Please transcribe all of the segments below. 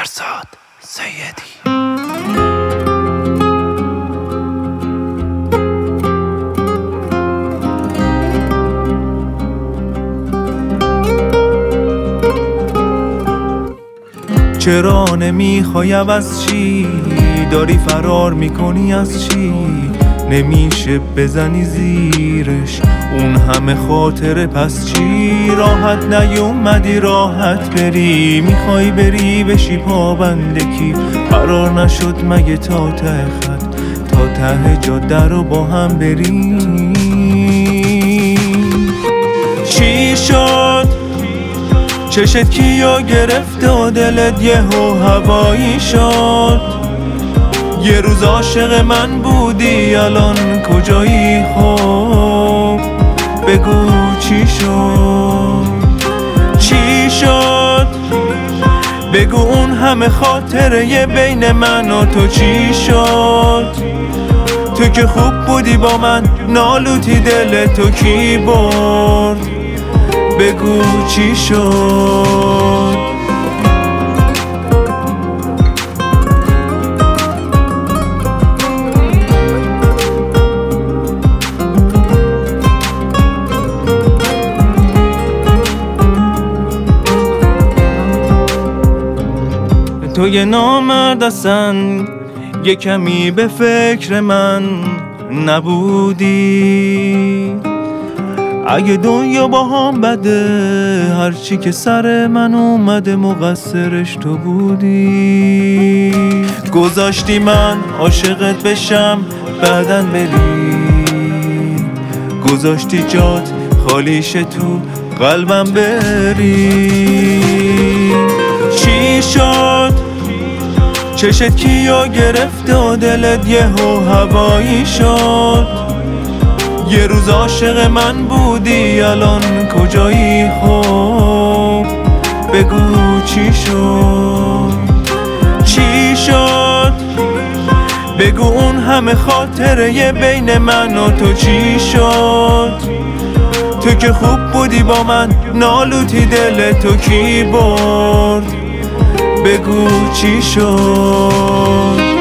فرزاد سیدی. چرا نمیخوای از چی؟ داری فرار میکنی از چی؟ نمیشه بزنی زیرش اون همه خاطره، پس چی؟ راحت نیومدی راحت بری، میخوای بری بشی پابند کی؟ قرار نشد مگه تا ته خط، تا ته جاده رو با هم بریم؟ چی شد؟ چشت کیو گرفته و دلت یهو هوایی شد؟ یه روز عاشق من بودی الان کجایی؟ خب بگو چی شد؟ چی شد؟ بگو اون همه خاطره بین من و تو چی شد؟ تو که خوب بودی با من، نالوتی دل تو کی برد؟ بگو چی شد؟ تو یه نامرد اصلا، یه کمی به فکر من نبودی. اگه دنیا با هم بده، هرچی که سر من اومده مقصرش تو بودی. گذاشتی من عاشقت بشم بعدن بری، گذاشتی جات خالیش تو قلبم بری. چی شد؟ چشت کیو گرفته و دلت یهو هوایی شد؟ یه روز عاشق من بودی الان کجایی؟ خب بگو چی شد؟ چی شد؟ بگو اون همه خاطره بین من و تو چی شد؟ تو که خوب بودی با من، نالوتی دل تو کی برد؟ بگو چی شد؟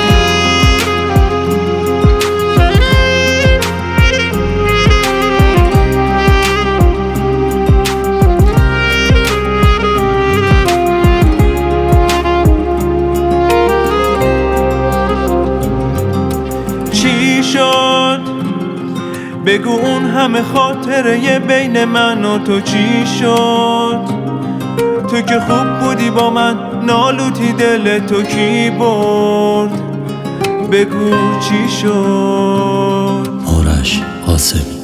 چی شد؟ بگو اون همه خاطره بین من و تو چی شد؟ تو که خوب بودی با من، نالوتی دل تو کی برد؟ بگو چی شد؟ آرش قاسمی.